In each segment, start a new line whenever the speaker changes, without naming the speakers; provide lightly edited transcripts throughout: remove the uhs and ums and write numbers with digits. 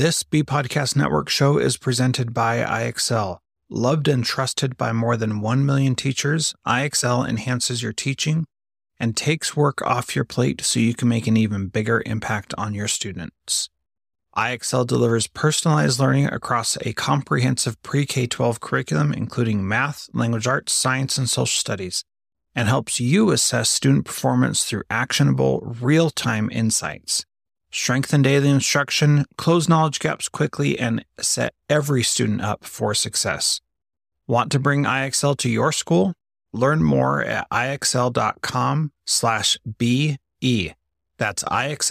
This B Podcast Network show is presented by IXL. Loved and trusted by more than 1 million teachers, IXL enhances your teaching and takes work off your plate so you can make an even bigger impact on your students. IXL delivers personalized learning across a comprehensive pre-K-12 curriculum, including math, language arts, science, and social studies, and helps you assess student performance through actionable, real-time insights. Strengthen daily instruction, close knowledge gaps quickly, and set every student up for success. Want to bring IXL to your school? Learn more at ixl.com/BE. That's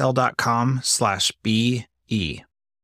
ixl.com/BE.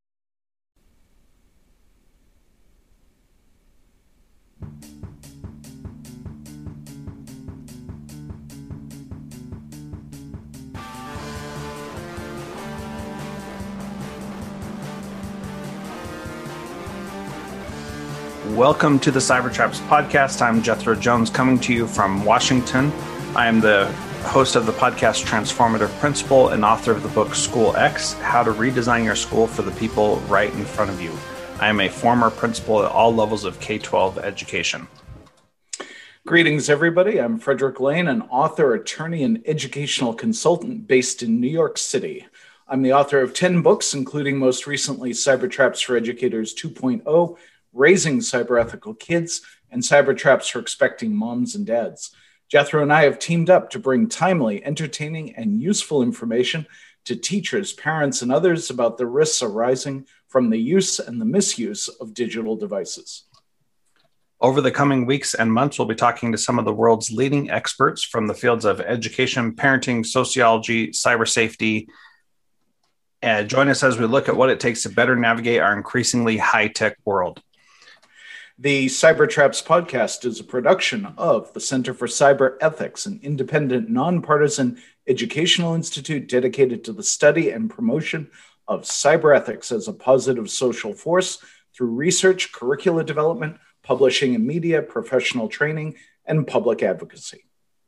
Welcome to the Cybertraps podcast. I'm Jethro Jones, coming to you from Washington. I am the host of the podcast Transformative Principal and author of the book School X, How to Redesign Your School for the People Right in Front of You. I am a former principal at all levels of K-12 education.
Greetings, everybody. I'm Frederick Lane, an author, attorney, and educational consultant based in New York City. I'm the author of 10 books, including most recently Cybertraps for Educators 2.0, Raising Cyber-Ethical Kids, and Cybertraps for Expecting Moms and Dads. Jethro and I have teamed up to bring timely, entertaining, and useful information to teachers, parents, and others about the risks arising from the use and the misuse of digital devices.
Over the coming weeks and months, we'll be talking to some of the world's leading experts from the fields of education, parenting, sociology, cyber safety. Join us as we look at what it takes to better navigate our increasingly high-tech world.
The Cybertraps podcast is a production of the Center for Cyber Ethics, an independent, nonpartisan educational institute dedicated to the study and promotion of cyber ethics as a positive social force through research, curricula development, publishing and media, professional training, and public advocacy.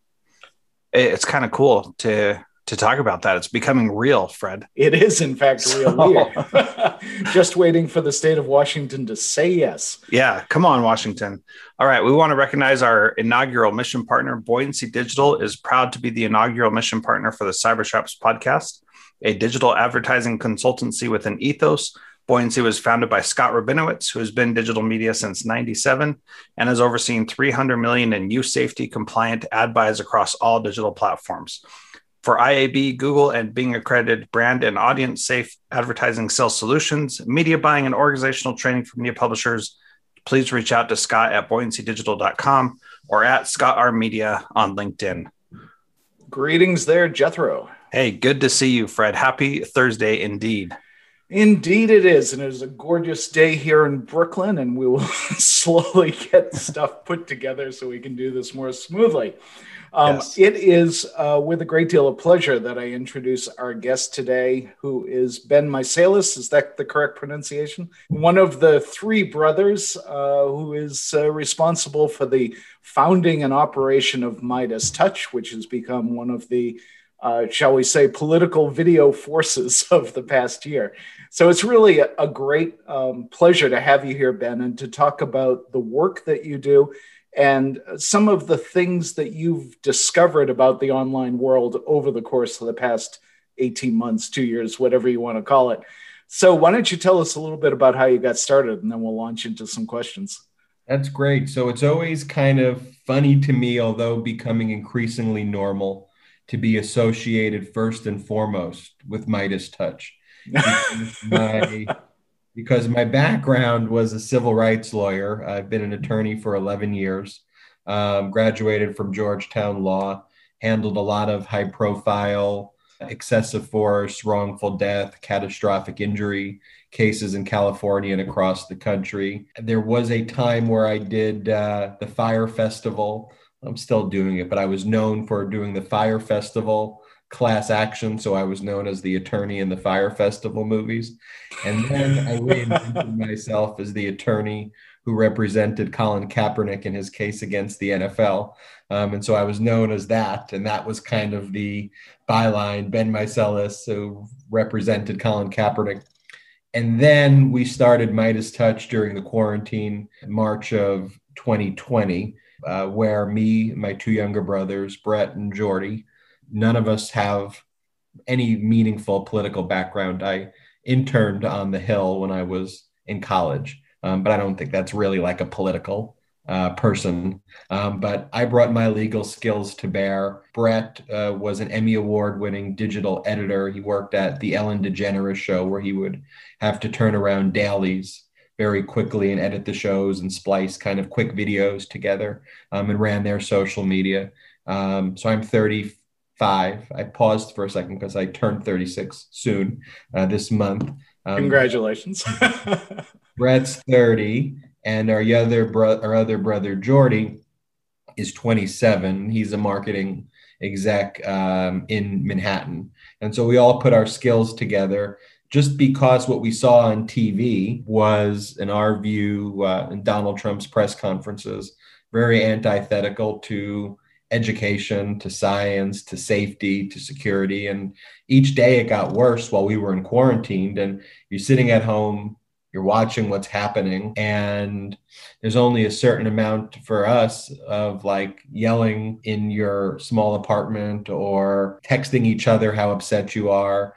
It's kind of cool to talk about that. It's becoming real, Fred.
It is, in fact, real. Just waiting for the state of Washington to say yes.
Yeah, come on, Washington. All right, we want to recognize our inaugural mission partner. Buoyancy Digital is proud to be the inaugural mission partner for the Cybertraps podcast, a digital advertising consultancy with an ethos. Buoyancy was founded by Scott Rabinowitz, who has been in digital media since '97 and has overseen $300 million in youth safety compliant ad buys across all digital platforms. For IAB, Google, and Bing accredited brand and audience safe advertising sales solutions, media buying, and organizational training for media publishers, please reach out to Scott at buoyancydigital.com or at Scott R Media on LinkedIn.
Greetings there, Jethro.
Hey, good to see you, Fred. Happy Thursday indeed.
Indeed it is, and it is a gorgeous day here in Brooklyn, and we will slowly get stuff put together so we can do this more smoothly. Yes. It is with a great deal of pleasure that I introduce our guest today, who is Ben Meiselas. Is that the correct pronunciation? One of the three brothers who is responsible for the founding and operation of Midas Touch, which has become one of the, shall we say, political video forces of the past year. So it's really a great pleasure to have you here, Ben, and to talk about the work that you do and some of the things that you've discovered about the online world over the course of the past 18 months, 2 years, whatever you want to call it. So why don't you tell us a little bit about how you got started, and then we'll launch into some questions.
That's great. So it's always kind of funny to me, although becoming increasingly normal, to be associated first and foremost with Midas Touch. Because my background was a civil rights lawyer. I've been an attorney for 11 years, graduated from Georgetown Law, handled a lot of high profile, excessive force, wrongful death, catastrophic injury cases in California and across the country. There was a time where I did the Fire Festival. I'm still doing it, but I was known for doing the Fire Festival class action, so I was known as the attorney in the Fire Festival movies. And then I reinvented myself as the attorney who represented Colin Kaepernick in his case against the NFL. And so I was known as that, and that was kind of the byline, Ben Meiselas, who represented Colin Kaepernick. And then we started Midas Touch during the quarantine, March of 2020, where me, my two younger brothers, Brett and Jordy, none of us have any meaningful political background. I interned on the Hill when I was in college, but I don't think that's really like a political person. But I brought my legal skills to bear. Brett was an Emmy Award-winning digital editor. He worked at the Ellen DeGeneres show, where he would have to turn around dailies very quickly and edit the shows and splice kind of quick videos together, and ran their social media. So I'm 35. I paused for a second because I turned 36 soon this month.
Congratulations.
Brett's 30, and our other brother, Jordy, is 27. He's a marketing exec in Manhattan. And so we all put our skills together just because what we saw on TV was, in our view, in Donald Trump's press conferences, very antithetical to education, to science, to safety, to security. And each day it got worse while we were in quarantine. And you're sitting at home, you're watching what's happening, and there's only a certain amount for us of like yelling in your small apartment or texting each other how upset you are,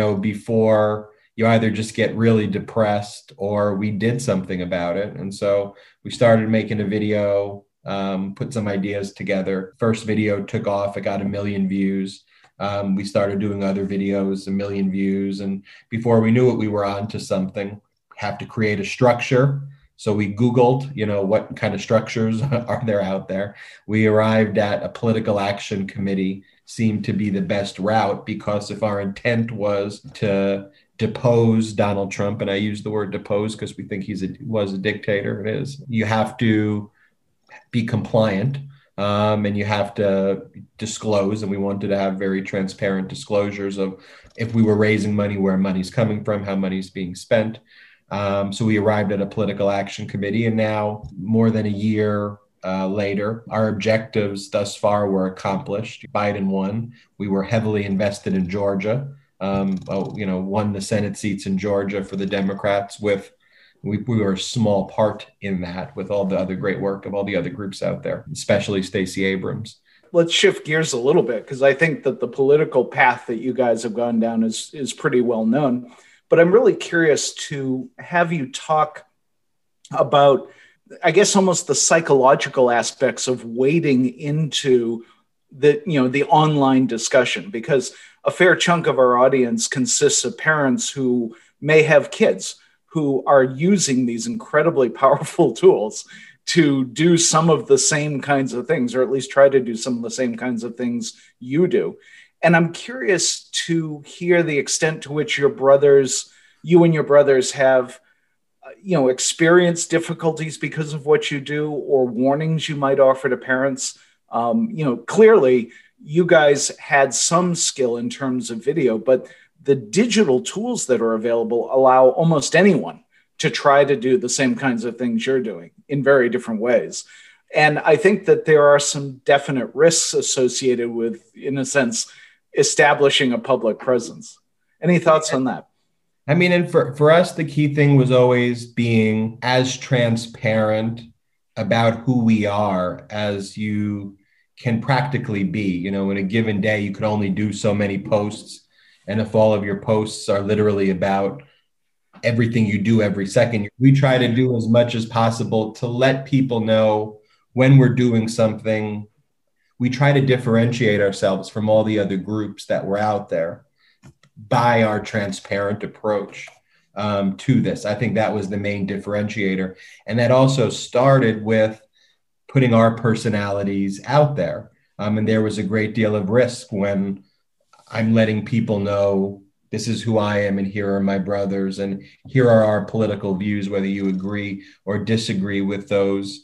before you either just get really depressed or we did something about it. And so we started making a video, put some ideas together. First video took off. It got 1 million views. We started doing other videos, 1 million views. And before we knew it, we were on to something. Have to create a structure. So we Googled, what kind of structures are there out there. We arrived at a political action committee seemed to be the best route, because if our intent was to depose Donald Trump, and I use the word depose because we think was a dictator, it is, you have to be compliant, and you have to disclose. And we wanted to have very transparent disclosures of if we were raising money, where money's coming from, how money's being spent. So we arrived at a political action committee, and now more than a year later, our objectives thus far were accomplished. Biden won. We were heavily invested in Georgia, won the Senate seats in Georgia for the Democrats. We were a small part in that, with all the other great work of all the other groups out there, especially Stacey Abrams.
Let's shift gears a little bit, because I think that the political path that you guys have gone down is pretty well known. But I'm really curious to have you talk about, I guess, almost the psychological aspects of wading into the online discussion, because a fair chunk of our audience consists of parents who may have kids who are using these incredibly powerful tools to do some of the same kinds of things, or at least try to do some of the same kinds of things you do. And I'm curious to hear the extent to which you and your brothers have, experienced difficulties because of what you do, or warnings you might offer to parents. Clearly you guys had some skill in terms of video, but the digital tools that are available allow almost anyone to try to do the same kinds of things you're doing in very different ways. And I think that there are some definite risks associated with, in a sense, establishing a public presence. Any thoughts on that?
I mean, and for us, the key thing was always being as transparent about who we are as you can practically be. In a given day, you could only do so many posts. And if all of your posts are literally about everything you do every second, we try to do as much as possible to let people know when we're doing something. We try to differentiate ourselves from all the other groups that were out there by our transparent approach to this. I think that was the main differentiator. And that also started with putting our personalities out there. And there was a great deal of risk when I'm letting people know this is who I am, and here are my brothers, and here are our political views, whether you agree or disagree with those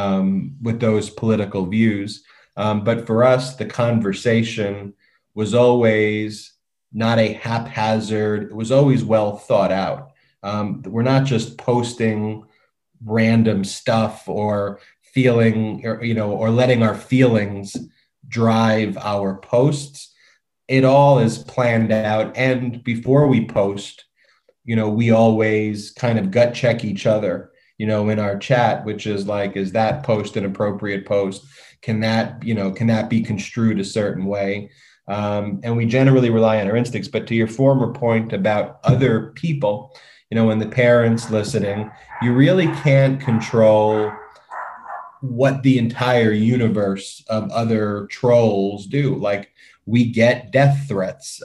political views. But for us, the conversation was always not a haphazard. It was always well thought out. We're not just posting random stuff or feeling, or letting our feelings drive our posts. It all is planned out. And before we post, we always kind of gut check each other, in our chat, which is like, is that post an appropriate post? Can that be construed a certain way? And we generally rely on our instincts. But to your former point about other people, and the parents listening, you really can't control what the entire universe of other trolls do. Like, we get death threats,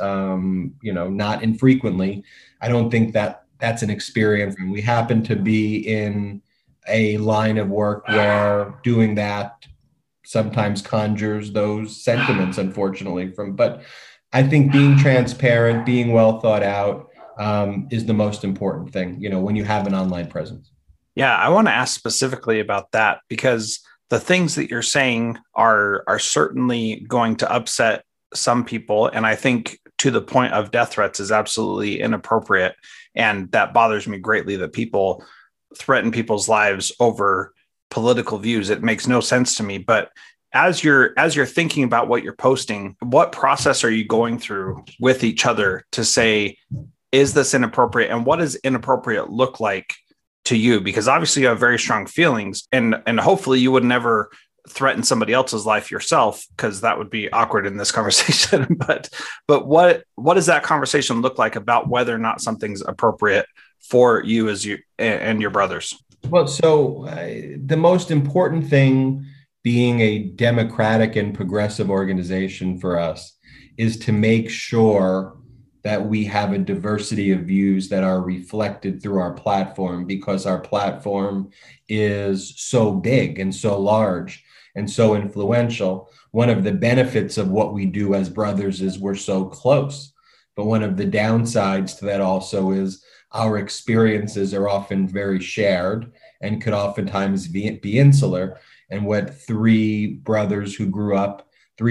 not infrequently. I don't think that that's an experience. And we happen to be in a line of work where doing that sometimes conjures those sentiments, unfortunately, but I think being transparent, being well thought out, is the most important thing, when you have an online presence.
Yeah, I want to ask specifically about that, because the things that you're saying are certainly going to upset some people. And I think to the point of death threats is absolutely inappropriate. And that bothers me greatly, that people threaten people's lives over political views. It makes no sense to me. But as you're thinking about what you're posting, what process are you going through with each other to say, is this inappropriate? And what does inappropriate look like to you? Because obviously you have very strong feelings, and hopefully you would never threaten somebody else's life yourself, because that would be awkward in this conversation. but what does that conversation look like about whether or not something's appropriate for you as you and your brothers?
Well, so the most important thing, being a democratic and progressive organization for us, is to make sure that we have a diversity of views that are reflected through our platform, because our platform is so big and so large and so influential. One of the benefits of what we do as brothers is we're so close. But one of the downsides to that also is our experiences are often very shared and could oftentimes be insular. And what three white brothers who grew up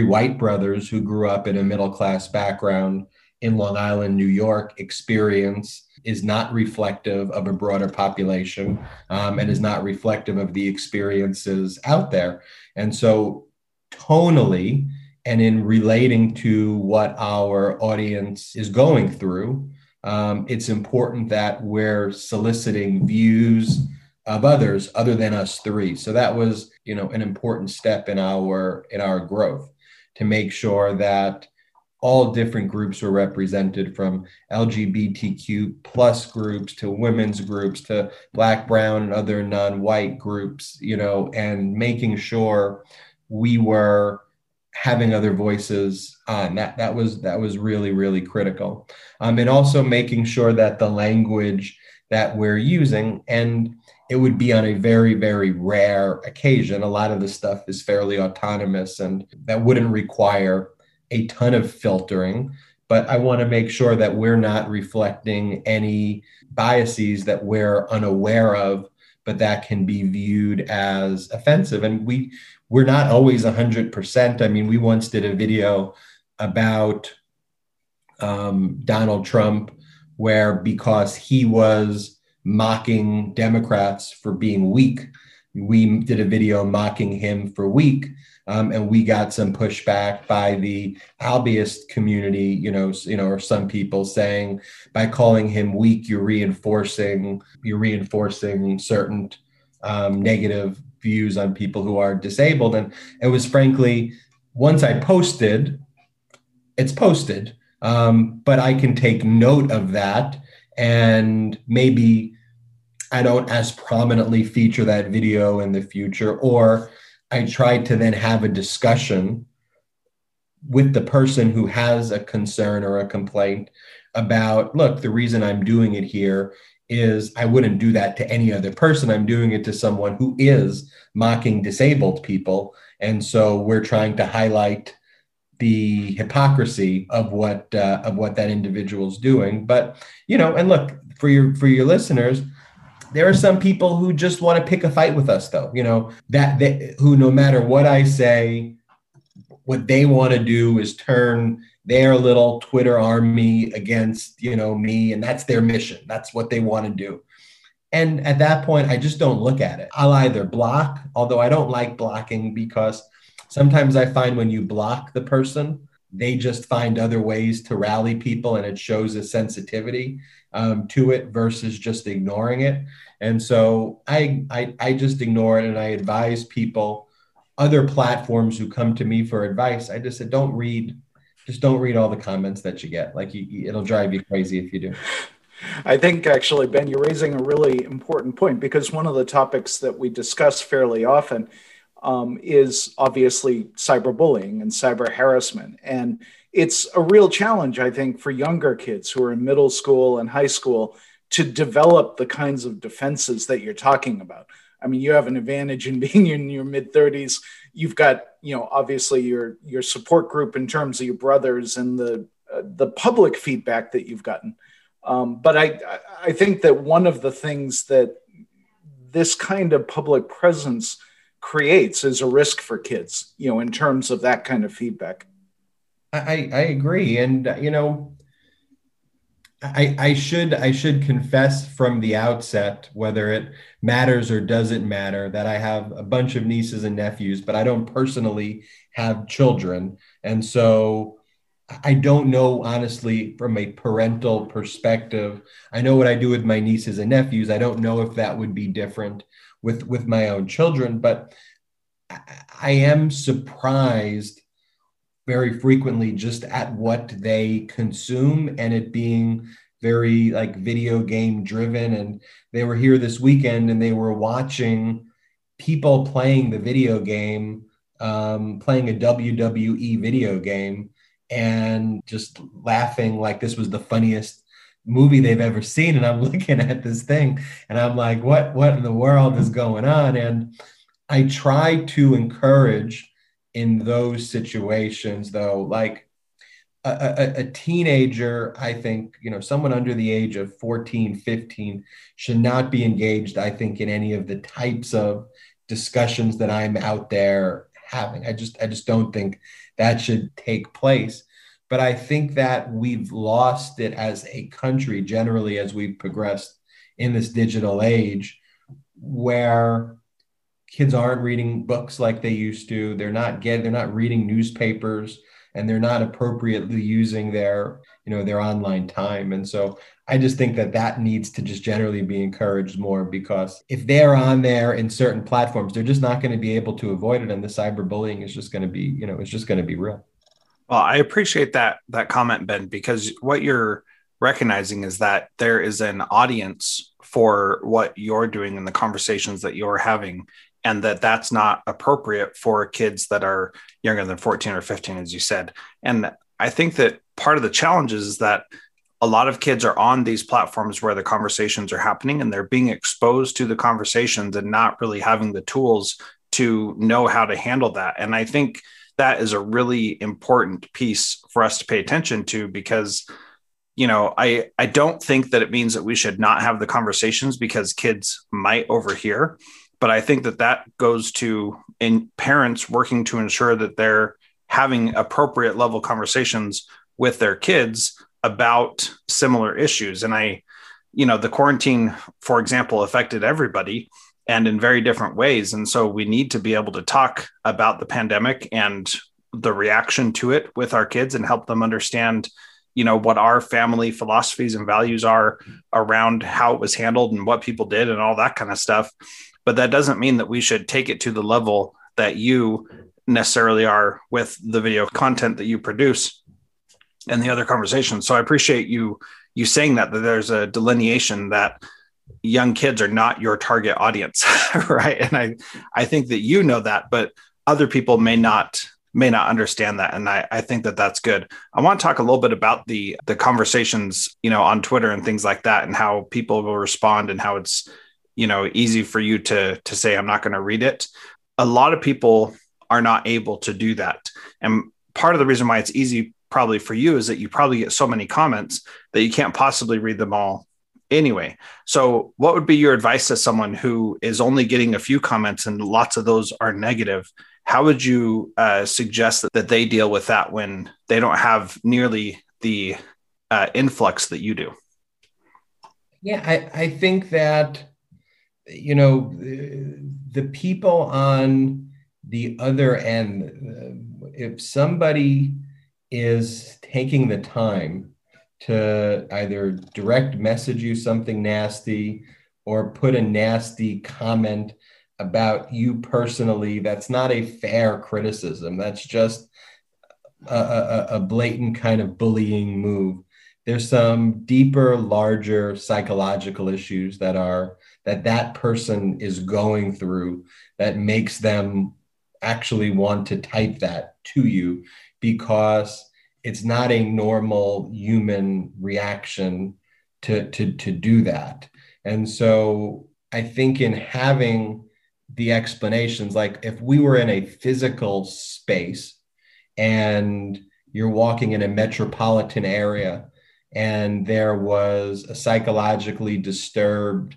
in a middle-class background in Long Island, New York, experience is not reflective of a broader population, and is not reflective of the experiences out there. And so tonally, and in relating to what our audience is going through, it's important that we're soliciting views of others other than us three. So that was, an important step in our growth, to make sure that all different groups were represented, from LGBTQ plus groups to women's groups to Black, brown, and other non-white groups, and making sure we were having other voices on. That was really, really critical. And also making sure that the language that we're using, and it would be on a very, very rare occasion. A lot of the stuff is fairly autonomous, and that wouldn't require a ton of filtering. But I want to make sure that we're not reflecting any biases that we're unaware of, but that can be viewed as offensive. And we're not always 100%. I mean, we once did a video about Donald Trump, where, because he was mocking Democrats for being weak, we did a video mocking him for weak. And we got some pushback by the hobbyist community, or some people saying, by calling him weak, you're reinforcing certain negative views on people who are disabled. And it was, frankly, once I posted, it's posted, but I can take note of that, and maybe I don't as prominently feature that video in the future, or I tried to then have a discussion with the person who has a concern or a complaint about, look, the reason I'm doing it here is I wouldn't do that to any other person. I'm doing it to someone who is mocking disabled people. And so we're trying to highlight the hypocrisy of what that individual's doing. But, and look, for your listeners, there are some people who just want to pick a fight with us, though, who, no matter what I say, what they want to do is turn their little Twitter army against, me. And that's their mission. That's what they want to do. And at that point, I just don't look at it. I'll either block, although I don't like blocking, because sometimes I find when you block the person, they just find other ways to rally people, and it shows a sensitivity to it versus just ignoring it. And so I just ignore it, and I advise people, other platforms who come to me for advice, I just said, don't read all the comments that you get. Like it'll drive you crazy if you do.
I think actually, Ben, you're raising a really important point, because one of the topics that we discuss fairly often is obviously cyberbullying and cyber harassment. And it's a real challenge, I think, for younger kids who are in middle school and high school to develop the kinds of defenses that you're talking about. I mean, you have an advantage in being in your mid 30s. You've got, obviously your support group in terms of your brothers and the public feedback that you've gotten. But I think that one of the things that this kind of public presence creates is a risk for kids, in terms of that kind of feedback.
I agree. And, I should confess from the outset, whether it matters or doesn't matter, that I have a bunch of nieces and nephews, but I don't personally have children. And so I don't know, honestly, from a parental perspective. I know what I do with my nieces and nephews. I don't know if that would be different with my own children, but I am surprised very frequently just at what they consume, and it being very like video game driven. And they were here this weekend and they were watching people playing the video game, playing a WWE video game, and just laughing like this was the funniest movie they've ever seen. And I'm looking at this thing and I'm like, what in the world is going on? And I try to encourage in those situations, though, like a teenager, I think, someone under the age of 14, 15 should not be engaged, I think, in any of the types of discussions that I'm out there having. I just don't think that should take place. But I think that we've lost it as a country generally as we've progressed in this digital age, where kids aren't reading books like they used to. They're not reading newspapers, and they're not appropriately using their online time. And so I just think that needs to just generally be encouraged more, because if they're on there in certain platforms, they're just not going to be able to avoid it. And the cyberbullying is just going to be, it's just going to be real.
Well, I appreciate that comment, Ben, because what you're recognizing is that there is an audience for what you're doing and the conversations that you're having, and that's not appropriate for kids that are younger than 14 or 15, as you said. And I think that part of the challenge is that a lot of kids are on these platforms where the conversations are happening, and they're being exposed to the conversations and not really having the tools to know how to handle that. And I think that is a really important piece for us to pay attention to, because I don't think that it means that we should not have the conversations because kids might overhear. But I think that goes to parents working to ensure that they're having appropriate level conversations with their kids about similar issues. And the quarantine, for example, affected everybody and in very different ways. And so we need to be able to talk about the pandemic and the reaction to it with our kids and help them understand, what our family philosophies and values are around how it was handled and what people did and all that kind of stuff. But that doesn't mean that we should take it to the level that you necessarily are with the video content that you produce and the other conversations. So I appreciate you saying that there's a delineation that young kids are not your target audience, right? And I think that that, but other people may not understand that. And I think that that's good. I want to talk a little bit about the conversations, on Twitter and things like that, and how people will respond, and how it's, easy for you to say, I'm not going to read it. A lot of people are not able to do that. And part of the reason why it's easy probably for you is that you probably get so many comments that you can't possibly read them all anyway. So what would be your advice to someone who is only getting a few comments and lots of those are negative? How would you suggest that they deal with that when they don't have nearly the influx that you do?
Yeah, I think that, the people on the other end, if somebody is taking the time to either direct message you something nasty or put a nasty comment about you personally. That's not a fair criticism. That's just a blatant kind of bullying move. There's some deeper, larger psychological issues that person is going through that makes them actually want to type that to you, because it's not a normal human reaction to do that. And so I think in having the explanations, like if we were in a physical space and you're walking in a metropolitan area and there was a psychologically disturbed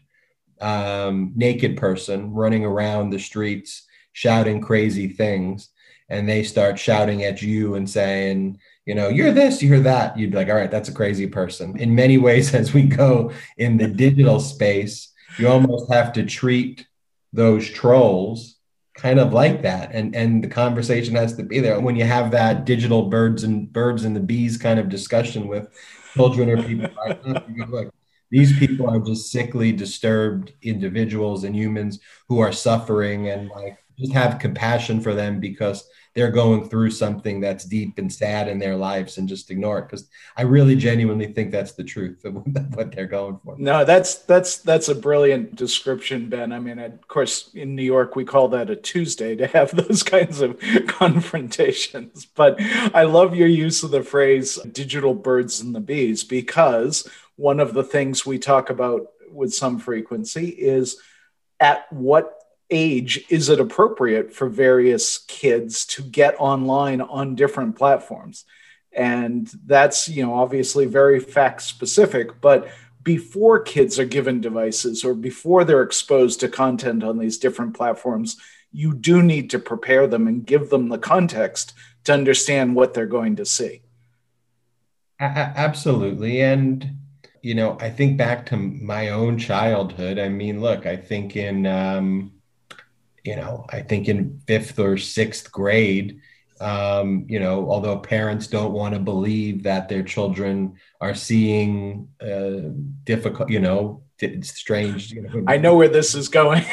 naked person running around the streets shouting crazy things, and they start shouting at you and saying, you're this, you're that, you'd be like, all right, that's a crazy person. In many ways, as we go in the digital space, you almost have to treat those trolls kind of like that. And the conversation has to be there. When you have that digital birds and the bees kind of discussion with children or people, you go, look, these people are just sickly, disturbed individuals and humans who are suffering, and like just have compassion for them because they're going through something that's deep and sad in their lives, and just ignore it. Because I really genuinely think that's the truth of what they're going for.
No, that's a brilliant description, Ben. I mean, of course, in New York, we call that a Tuesday to have those kinds of confrontations. But I love your use of the phrase digital birds and the bees, because one of the things we talk about with some frequency is at what age is it appropriate for various kids to get online on different platforms. And that's, obviously very fact specific, but before kids are given devices or before they're exposed to content on these different platforms, you do need to prepare them and give them the context to understand what they're going to see.
Absolutely. And, I think back to my own childhood. I mean, look, I think in fifth or sixth grade, although parents don't want to believe that their children are seeing difficult, strange.
I know where this is going.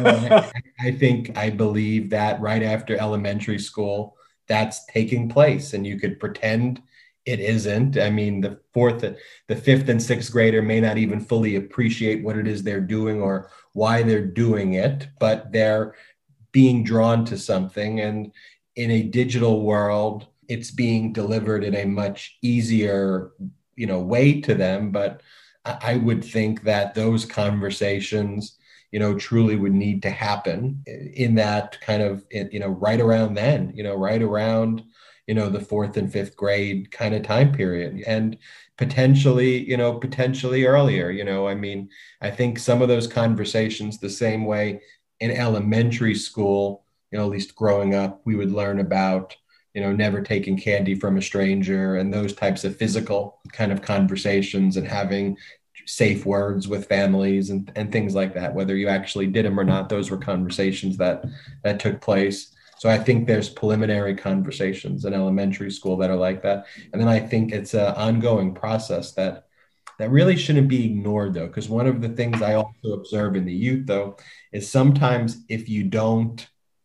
I believe that right after elementary school, that's taking place, and you could pretend it isn't. I mean, the fifth and sixth grader may not even fully appreciate what it is they're doing or why they're doing it, but they're being drawn to something. And in a digital world, it's being delivered in a much easier, way to them. But I would think that those conversations, truly would need to happen in that kind of, right around then, right around, the fourth and fifth grade kind of time period, and potentially earlier. I mean, I think some of those conversations, the same way in elementary school, at least growing up, we would learn about, never taking candy from a stranger and those types of physical kind of conversations, and having safe words with families and things like that. Whether you actually did them or not, those were conversations that took place. So I think there's preliminary conversations in elementary school that are like that. And then I think it's an ongoing process that really shouldn't be ignored, though, because one of the things I also observe in the youth, though, is sometimes if you don't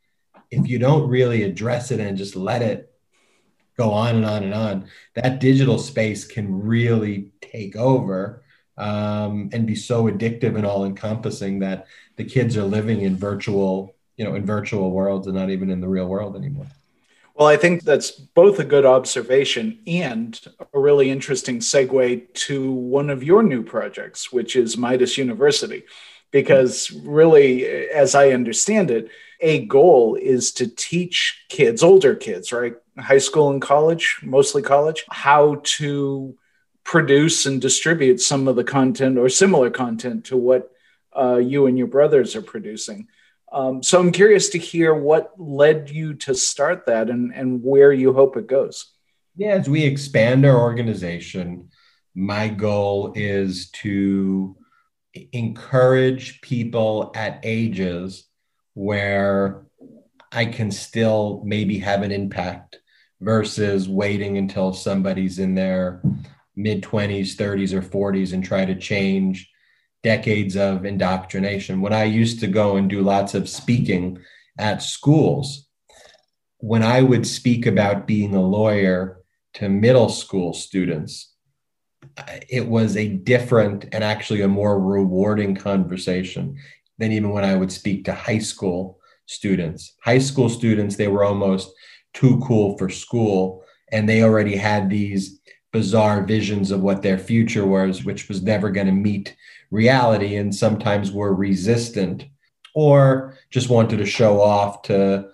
really address it and just let it go on and on and on, that digital space can really take over and be so addictive and all encompassing that the kids are living in virtual worlds and not even in the real world anymore.
Well, I think that's both a good observation and a really interesting segue to one of your new projects, which is Midas University. Because really, as I understand it, a goal is to teach kids, older kids, right? High school and college, mostly college, how to produce and distribute some of the content or similar content to what you and your brothers are producing. So I'm curious to hear what led you to start that and where you hope it goes.
Yeah, as we expand our organization, my goal is to encourage people at ages where I can still maybe have an impact versus waiting until somebody's in their mid 20s, 30s, or 40s and try to change decades of indoctrination. When I used to go and do lots of speaking at schools, when I would speak about being a lawyer to middle school students, it was a different and actually a more rewarding conversation than even when I would speak to high school students. High school students, they were almost too cool for school, and they already had these bizarre visions of what their future was, which was never going to meet reality, and sometimes were resistant or just wanted to show off to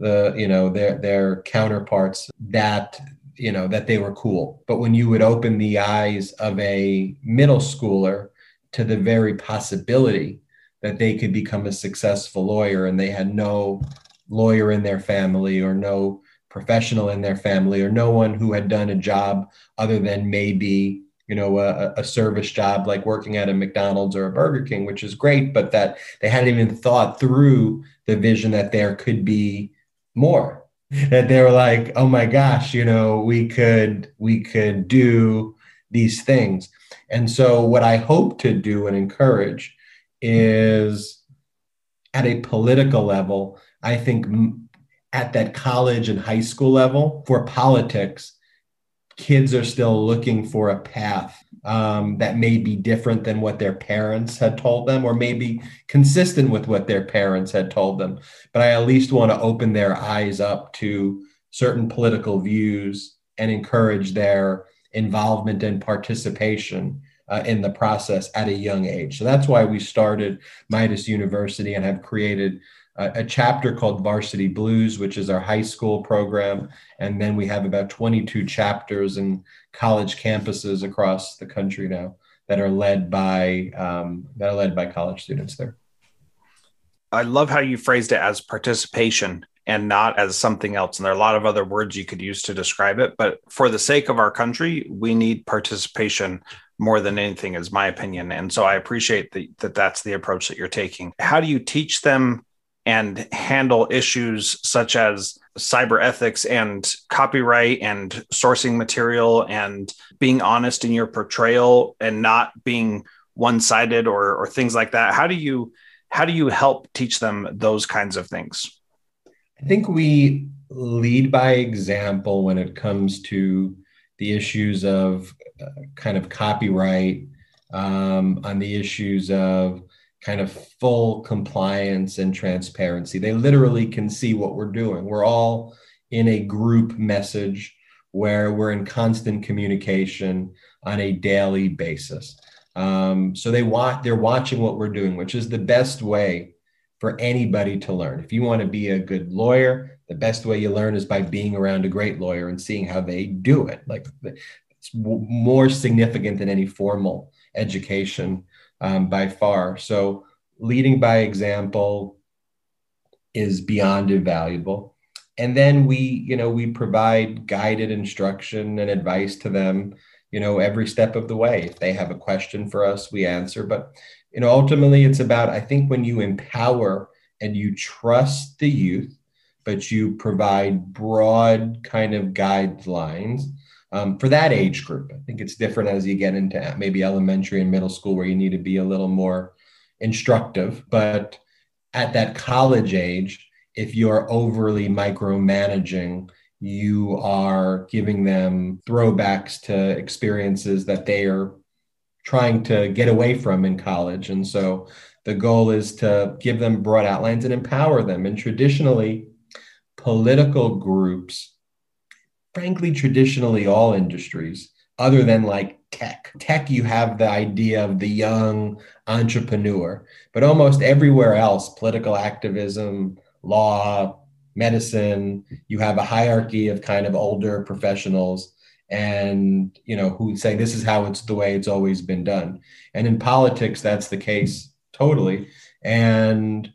their counterparts that that they were cool. But when you would open the eyes of a middle schooler to the very possibility that they could become a successful lawyer, and they had no lawyer in their family or no professional in their family or no one who had done a job other than maybe a service job like working at a McDonald's or a Burger King, which is great, but that they hadn't even thought through the vision that there could be more, that they were like, oh my gosh, we could do these things. And so what I hope to do and encourage is, at a political level, I think at that college and high school level for politics, kids are still looking for a path that may be different than what their parents had told them, or maybe consistent with what their parents had told them. But I at least want to open their eyes up to certain political views and encourage their involvement and participation in the process at a young age. So that's why we started Midas University and have created a chapter called Varsity Blues, which is our high school program. And then we have about 22 chapters in college campuses across the country now that are led by college students there.
I love how you phrased it as participation and not as something else. And there are a lot of other words you could use to describe it. But for the sake of our country, we need participation more than anything, is my opinion. And so I appreciate that that's the approach that you're taking. How do you teach them and handle issues such as cyber ethics and copyright and sourcing material and being honest in your portrayal and not being one-sided or things like that? How do you help teach them those kinds of things?
I think we lead by example when it comes to the issues of kind of copyright, on the issues of kind of full compliance and transparency. They literally can see what we're doing. We're all in a group message where we're in constant communication on a daily basis. So they're watching what we're doing, which is the best way for anybody to learn. If you want to be a good lawyer, the best way you learn is by being around a great lawyer and seeing how they do it. Like, it's more significant than any formal education by far. So leading by example is beyond invaluable. And then we provide guided instruction and advice to them, every step of the way. If they have a question for us, we answer. But, ultimately it's about, I think, when you empower and you trust the youth, but you provide broad kind of guidelines for that age group. I think it's different as you get into maybe elementary and middle school, where you need to be a little more instructive. But at that college age, if you're overly micromanaging, you are giving them throwbacks to experiences that they are trying to get away from in college. And so the goal is to give them broad outlines and empower them. And traditionally, political groups, frankly, traditionally all industries, other than like tech, you have the idea of the young entrepreneur, but almost everywhere else, political activism, law, medicine, you have a hierarchy of kind of older professionals and, who say this is how it's the way it's always been done. And in politics, that's the case totally. And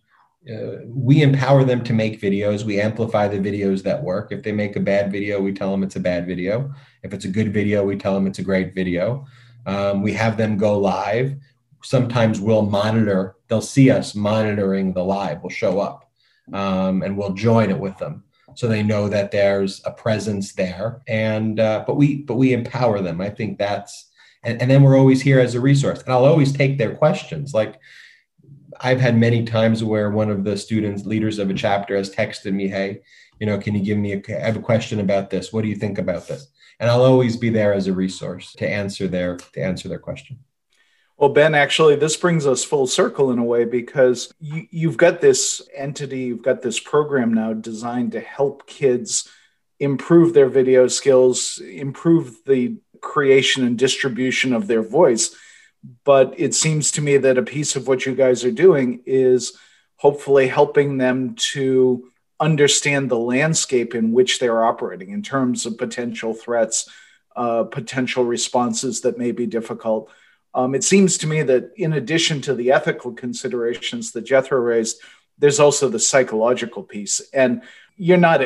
we empower them to make videos. We amplify the videos that work. If they make a bad video, we tell them it's a bad video. If it's a good video, we tell them it's a great video. We have them go live. Sometimes we'll monitor. They'll see us monitoring the live. We'll show up and we'll join it with them. so they know that there's a presence there. And but we empower them. I think that's, and then we're always here as a resource. And I'll always take their questions. Like, I've had many times where one of the students, leaders of a chapter, has texted me, "Hey, can you give me I have a question about this. What do you think about this?" And I'll always be there as a resource to answer their question.
Well, Ben, actually, this brings us full circle in a way, because you've got this entity, you've got this program now designed to help kids improve their video skills, improve the creation and distribution of their voice. But it seems to me that a piece of what you guys are doing is hopefully helping them to understand the landscape in which they're operating in terms of potential threats, potential responses that may be difficult. It seems to me that in addition to the ethical considerations that Jethro raised, there's also the psychological piece. And you're not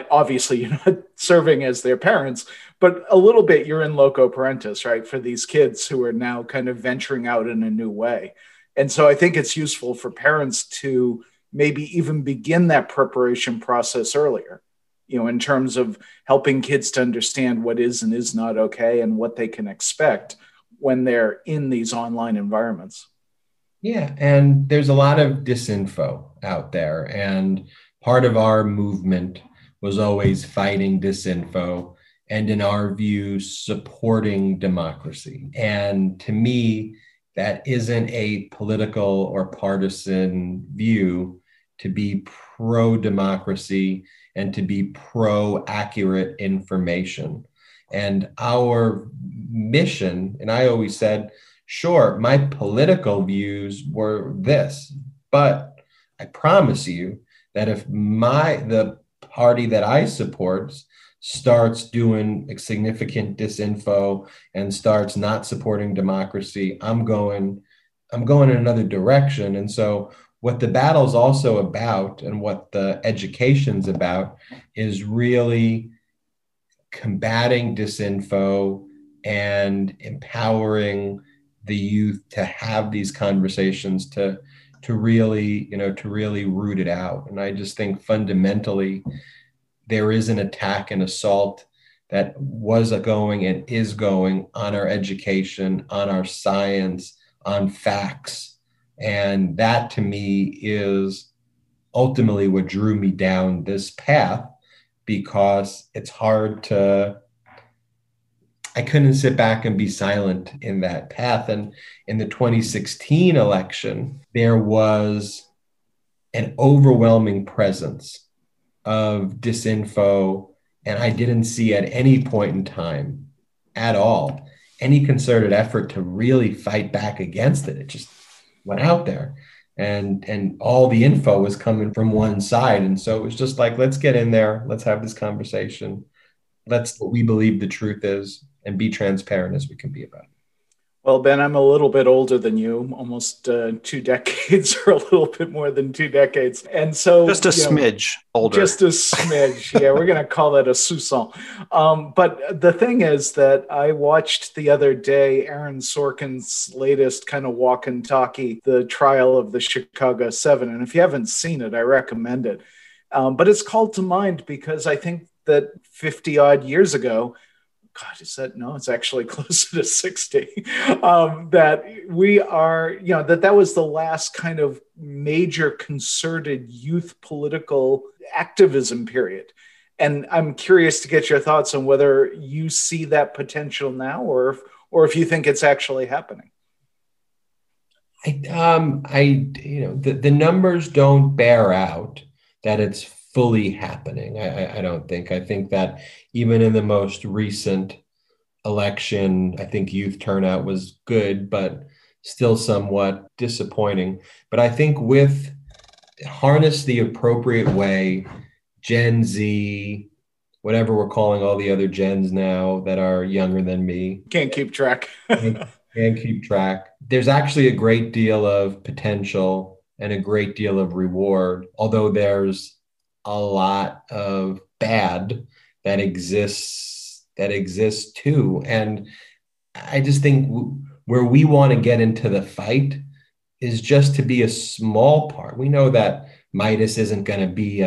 serving as their parents, but a little bit you're in loco parentis, right? For these kids who are now kind of venturing out in a new way. And so I think it's useful for parents to maybe even begin that preparation process earlier, in terms of helping kids to understand what is and is not okay and what they can expect when they're in these online environments.
Yeah, and there's a lot of disinfo out there. And part of our movement was always fighting disinfo and, in our view, supporting democracy. And to me, that isn't a political or partisan view to be pro-democracy and to be pro-accurate information. And our mission, and I always said, sure, my political views were this, but I promise you that if the party that I support starts doing significant disinfo and starts not supporting democracy, I'm going in another direction. And so what the battle's also about, and what the education's about, is really combating disinfo and empowering the youth to have these conversations, to really root it out. And I just think fundamentally there is an attack and assault that was going and is going on our education, on our science, on facts. And that, to me, is ultimately what drew me down this path, because it's hard I couldn't sit back and be silent in that path. And in the 2016 election, there was an overwhelming presence of disinfo, and I didn't see at any point in time at all any concerted effort to really fight back against it. It just went out there, and all the info was coming from one side. And so it was just like, let's get in there, let's have this conversation, let's what we believe the truth is, and be transparent as we can be about it.
Well, Ben, I'm a little bit older than you, almost 2 decades, or a little bit more than 2 decades. And so
just a smidge older.
Just a smidge. Yeah, we're going to call that a soupçon. But the thing is that I watched the other day Aaron Sorkin's latest kind of walk and talkie, The Trial of the Chicago 7. And if you haven't seen it, I recommend it. But it's called to mind because I think that 50 odd years ago, God, it's actually closer to 60, that we are, that was the last kind of major concerted youth political activism period. And I'm curious to get your thoughts on whether you see that potential now, or if you think it's actually happening.
The numbers don't bear out that it's fully happening. I don't think. I think that even in the most recent election, I think youth turnout was good, but still somewhat disappointing. But I think with harness the appropriate way, Gen Z, whatever we're calling all the other gens now that are younger than me.
Can't keep track.
Can't keep track. There's actually a great deal of potential and a great deal of reward, although there's a lot of bad that exists too. And I just think where we want to get into the fight is just to be a small part. We know that Midas isn't going to be,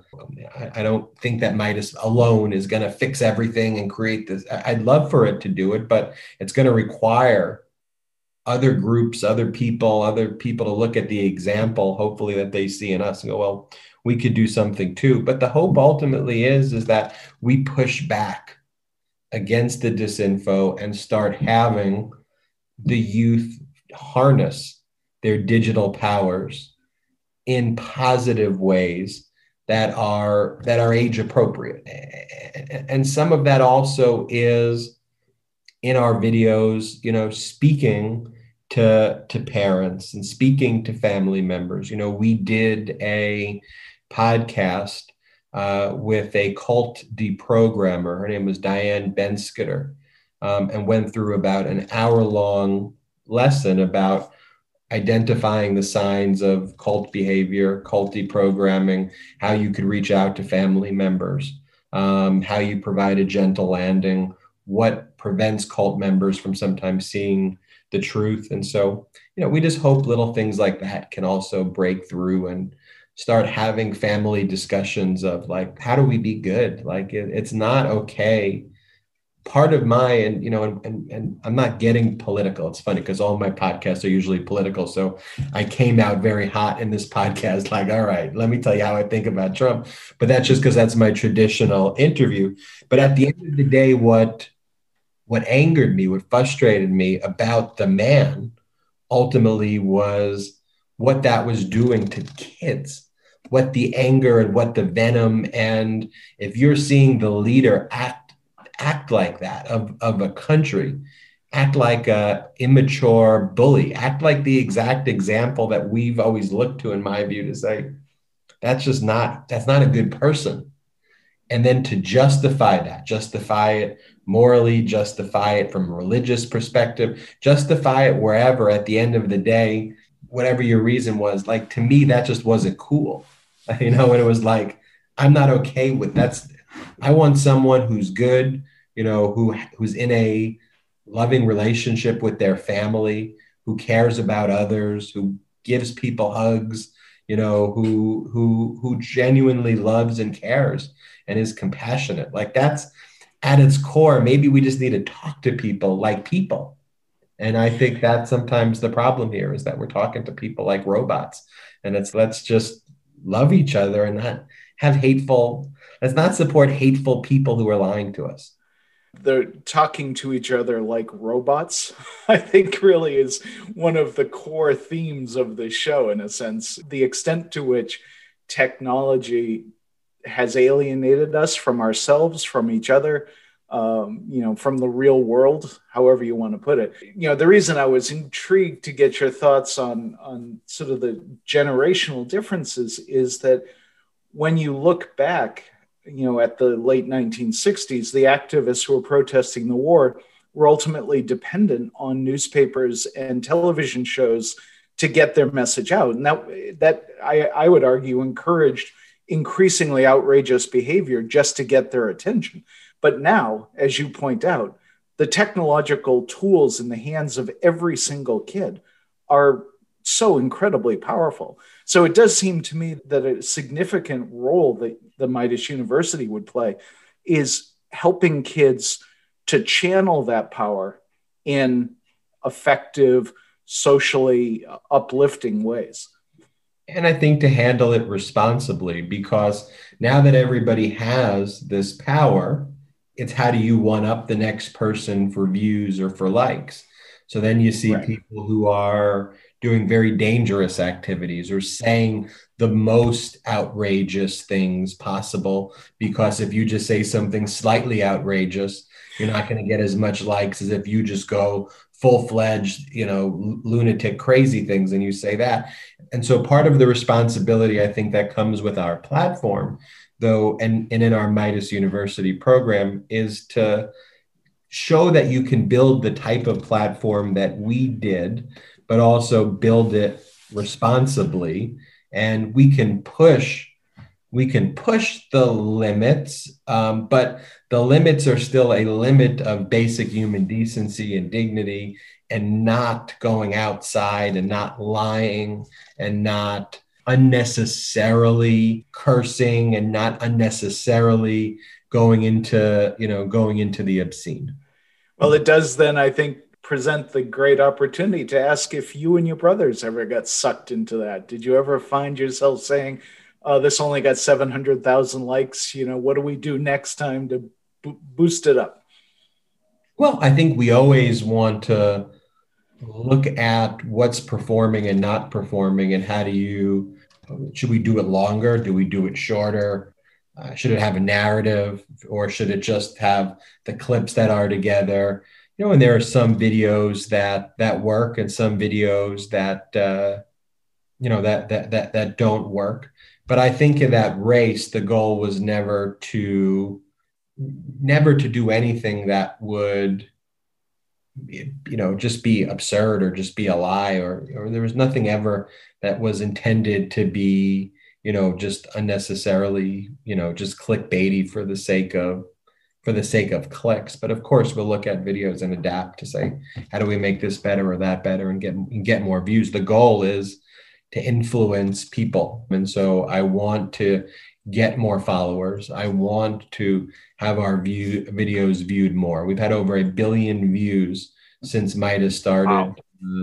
I don't think that Midas alone is going to fix everything and create this. I'd love for it to do it, but it's going to require other groups, other people to look at the example, hopefully that they see in us and go, well, we could do something too. But the hope ultimately is that we push back against the disinfo and start having the youth harness their digital powers in positive ways that are age appropriate. And some of that also is in our videos, speaking to parents and speaking to family members. We did a podcast with a cult deprogrammer. Her name was Diane Benskitter, and went through about an hour-long lesson about identifying the signs of cult behavior, cult deprogramming, how you could reach out to family members, how you provide a gentle landing, what prevents cult members from sometimes seeing the truth. And so, we just hope little things like that can also break through and start having family discussions of like, how do we be good? Like it's not okay. Part of my, and I'm not getting political. It's funny because all my podcasts are usually political. So I came out very hot in this podcast, like, all right, let me tell you how I think about Trump. But that's just because that's my traditional interview. But at the end of the day, what angered me, what frustrated me about the man ultimately was what that was doing to kids, what the anger and what the venom. And if you're seeing the leader act like that of a country, act like a immature bully, act like the exact example that we've always looked to, in my view, to say, that's not a good person. And then to justify it morally, justify it from a religious perspective, justify it wherever, at the end of the day, whatever your reason was, like, to me, that just wasn't cool. And it was like, I'm not okay with that. I want someone who's good, who's in a loving relationship with their family, who cares about others, who gives people hugs, who genuinely loves and cares and is compassionate. Like, that's at its core. Maybe we just need to talk to people like people. And I think that's sometimes the problem here, is that we're talking to people like robots. And let's just love each other and not have let's not support hateful people who are lying to us.
They're talking to each other like robots, I think, really is one of the core themes of the show, in a sense. The extent to which technology has alienated us from ourselves, from each other, from the real world, however you want to put it. The reason I was intrigued to get your thoughts on sort of the generational differences is that when you look back, at the late 1960s, the activists who were protesting the war were ultimately dependent on newspapers and television shows to get their message out. And that I would argue encouraged increasingly outrageous behavior just to get their attention. But now, as you point out, the technological tools in the hands of every single kid are so incredibly powerful. So it does seem to me that a significant role that the Midas University would play is helping kids to channel that power in effective, socially uplifting ways.
And I think to handle it responsibly, because now that everybody has this power, it's how do you one up the next person for views or for likes? So then you see people who are doing very dangerous activities or saying the most outrageous things possible, because if you just say something slightly outrageous, you're not going to get as much likes as if you just go full-fledged, lunatic, crazy things and you say that. And so part of the responsibility, I think, that comes with our platform, though, and in our Midas University program, is to show that you can build the type of platform that we did, but also build it responsibly. And we can push the limits, but the limits are still a limit of basic human decency and dignity and not going outside and not lying and not unnecessarily cursing and not unnecessarily going into the obscene.
Well, it does then, I think, present the great opportunity to ask if you and your brothers ever got sucked into that. Did you ever find yourself saying, this only got 700,000 likes, what do we do next time to boost it up?
Well, I think we always want to look at what's performing and not performing, and should we do it longer? Do we do it shorter? Should it have a narrative, or should it just have the clips that are together? And there are some videos that work and some videos that that don't work. But I think in that race, the goal was never to do anything that would just be absurd or just be a lie, or there was nothing ever that was intended to be just unnecessarily just clickbaity for the sake of clicks. But of course we'll look at videos and adapt to say, how do we make this better or that better and get more views? The goal is to influence people, and so I want to get more followers. I want to have our videos viewed more. We've had over 1 billion views since Midas started. Wow.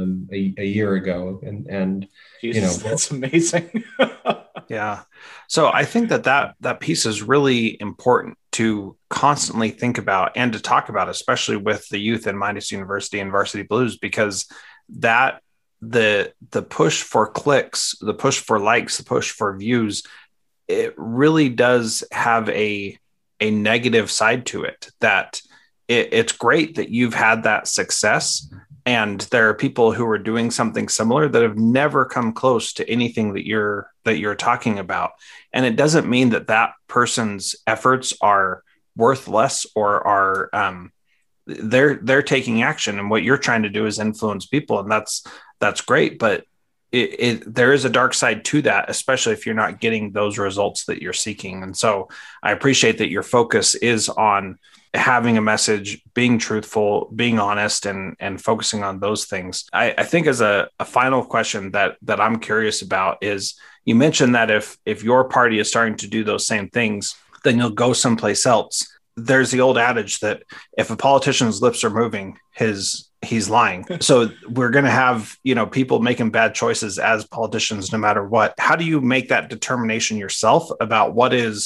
A year ago, and
Jesus, that's amazing.
Yeah. So I think that piece is really important to constantly think about and to talk about, especially with the youth in Midas University and Varsity Blues, because that the push for clicks, the push for likes, the push for views, it really does have a negative side to it. That it's great that you've had that success, and there are people who are doing something similar that have never come close to anything that you're talking about. And it doesn't mean that person's efforts are worth less or are they're taking action. And what you're trying to do is influence people, and that's great. But there is a dark side to that, especially if you're not getting those results that you're seeking. And so I appreciate that your focus is on having a message, being truthful, being honest, and focusing on those things. I think as a final question that I'm curious about is, you mentioned that if your party is starting to do those same things, then you'll go someplace else. There's the old adage that if a politician's lips are moving, he's lying. So we're going to have, people making bad choices as politicians, no matter what. How do you make that determination yourself about what is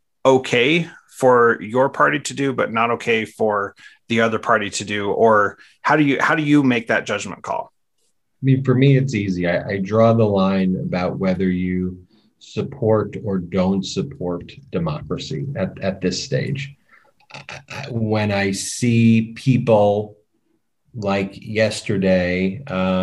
okay for your party to do, but not okay for the other party to do? Or how do you make that judgment call?
I mean, for me, it's easy. I draw the line about whether you support or don't support democracy at this stage. When I see people like yesterday,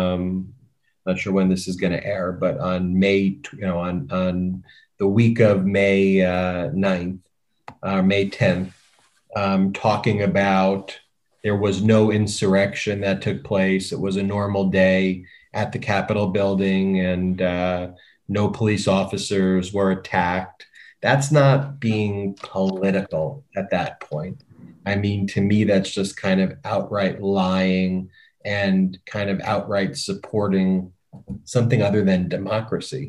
not sure when this is going to air, but on May, on the week of May 9th, May 10th, talking about there was no insurrection that took place. It was a normal day at the Capitol building, and no police officers were attacked. That's not being political at that point. I mean, to me, that's just kind of outright lying and kind of outright supporting something other than democracy.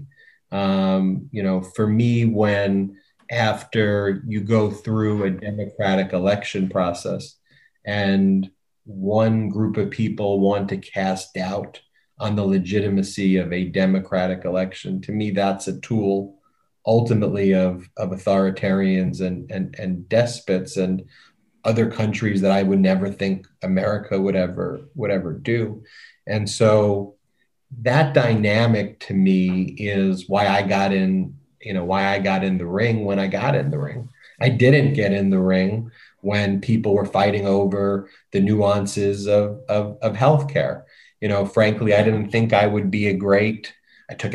For me, after you go through a democratic election process and one group of people want to cast doubt on the legitimacy of a democratic election, to me, that's a tool ultimately of authoritarians and despots and other countries that I would never think America would ever do. And so that dynamic to me is why I got in the ring when I got in the ring. I didn't get in the ring when people were fighting over the nuances of healthcare. Frankly, I didn't think I would be I took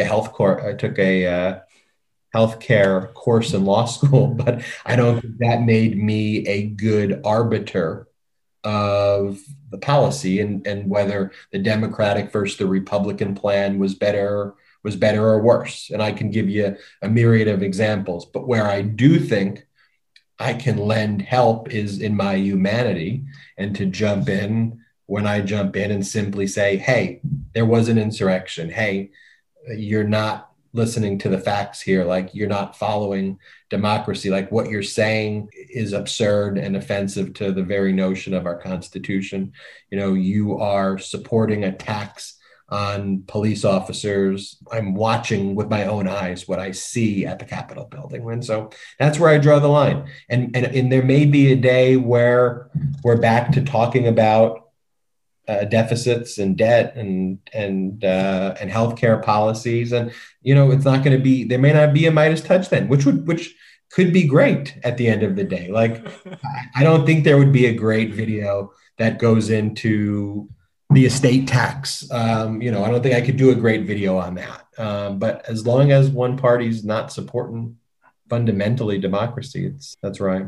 a healthcare course in law school, but I don't think that made me a good arbiter of the policy and whether the Democratic versus the Republican plan was better or worse. And I can give you a myriad of examples, but where I do think I can lend help is in my humanity and to jump in when I jump in and simply say, hey, there was an insurrection. Hey, you're not listening to the facts here. Like, you're not following democracy. Like, what you're saying is absurd and offensive to the very notion of our Constitution. You are supporting attacks on police officers. I'm watching with my own eyes what I see at the Capitol building. And so that's where I draw the line. And there may be a day where we're back to talking about deficits and debt and healthcare policies. And, it's not going to be, there may not be a Midas touch then, which could be great at the end of the day. Like, I don't think there would be a great video that goes into the estate tax. I don't think I could do a great video on that. But as long as one party's not supporting fundamentally democracy, that's right.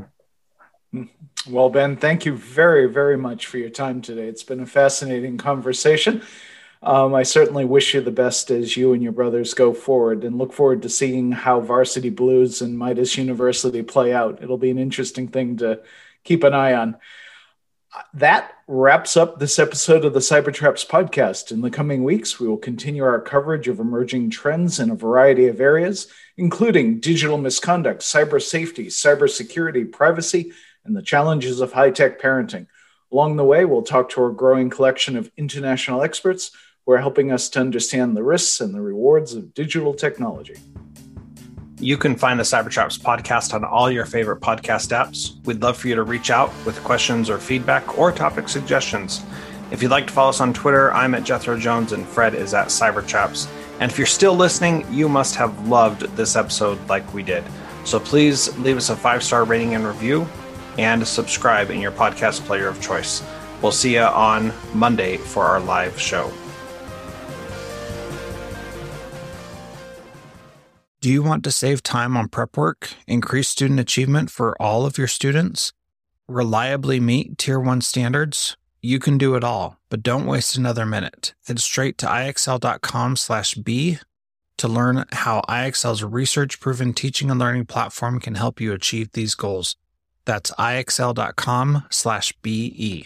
Well, Ben, thank you very, very much for your time today. It's been a fascinating conversation. I certainly wish you the best as you and your brothers go forward, and look forward to seeing how Varsity Blues and Midas University play out. It'll be an interesting thing to keep an eye on. That wraps up this episode of the Cybertraps podcast. In the coming weeks, we will continue our coverage of emerging trends in a variety of areas, including digital misconduct, cyber safety, cybersecurity, privacy, and the challenges of high-tech parenting. Along the way, we'll talk to our growing collection of international experts who are helping us to understand the risks and the rewards of digital technology.
You can find the Cybertraps podcast on all your favorite podcast apps. We'd love for you to reach out with questions or feedback or topic suggestions. If you'd like to follow us on Twitter, I'm at Jethro Jones and Fred is at Cybertraps. And if you're still listening, you must have loved this episode like we did. So please leave us a 5-star rating and review, and subscribe in your podcast player of choice. We'll see you on Monday for our live show. Do you want to save time on prep work, increase student achievement for all of your students, reliably meet Tier 1 standards? You can do it all, but don't waste another minute. Head straight to ixl.com/b to learn how IXL's research-proven teaching and learning platform can help you achieve these goals. That's ixl.com/BE.